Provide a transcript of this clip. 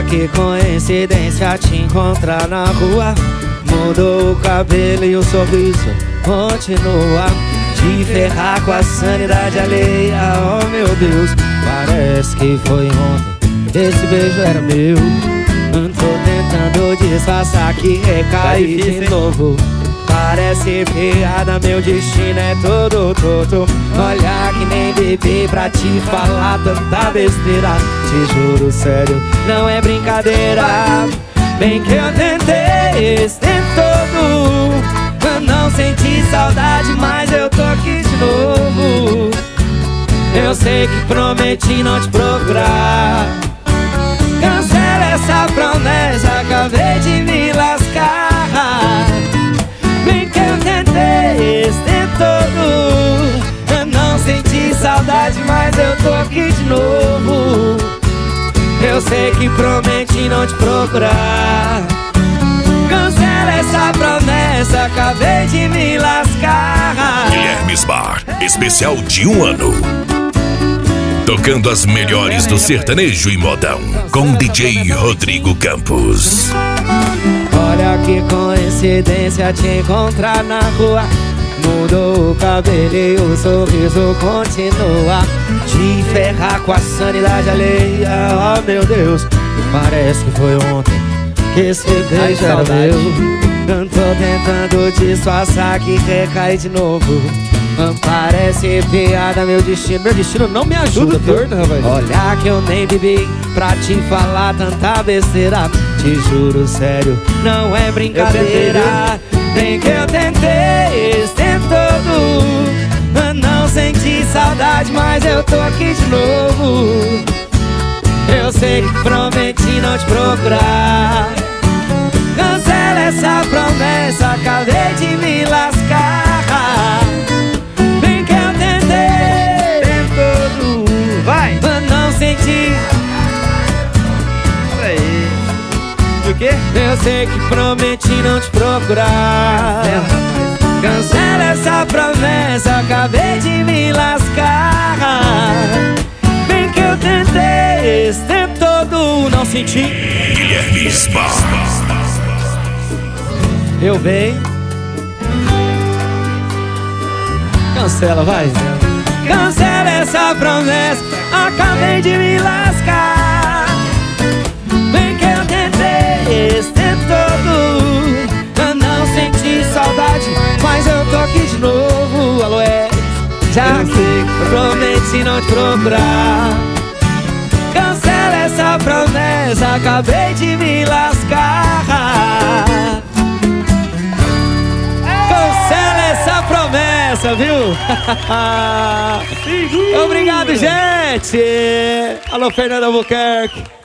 que coincidência te encontrar na rua. Mudou o cabelo e o sorriso continua. Te ferrar com a sanidade alheia, oh meu Deus. Parece que foi ontem, esse beijo era meu. Tô tentando disfarçar que recaí de novo. Parece piada, meu destino é todo torto. Olha que nem bebê pra te falar tanta besteira. Te juro sério, não é brincadeira. Bem que eu tentei esse tempo todo, eu não senti saudade, mas eu tô aqui de novo. Eu sei que prometi não te procurar. Cancela essa promessa, acabei de me lascar. Bem que eu tentei esse tempo todo, eu não senti saudade, mas eu tô aqui de novo. Eu sei que prometi não te procurar. Cancela essa promessa, acabei de me lascar. Guilherme Bar, especial de 1 ano. Tocando as melhores do sertanejo e modão, com DJ Rodrigo Campos. Olha que coincidência te encontrar na rua. Mudou o cabelo e o sorriso continua. Te ferrar com a sanidade alheia, oh meu Deus. Parece que foi ontem que esse beijo era meu. Eu tô tentando disfarçar que recai de novo. Parece piada, meu destino não me ajuda, torto, rapaz. Olha que eu nem bebi pra te falar tanta besteira. Te juro sério, não é brincadeira. Bem que eu tentei esse tempo todo, eu não senti saudade, mas eu tô aqui de novo. Eu sei que prometi não te procurar. Cancela essa promessa, acabei de me lascar. Bem que eu tentei o tempo todo, Vai! eu não senti. Isso aí. O quê? Eu sei que prometi não te procurar. Cancela essa promessa, acabei de me lascar. Bem que eu tentei esse tempo todo, não senti. Guilherme Bar. Eu venho. Cancela, vai. Cancela essa promessa, acabei de me lascar. Bem que eu tentei esse tempo todo, eu não senti saudade, mas eu tô aqui de novo. Alô, já sei que prometi não te procurar. Cancela essa promessa, acabei de me lascar. Cancela essa promessa, viu? Obrigado, gente. Alô, Fernando Albuquerque.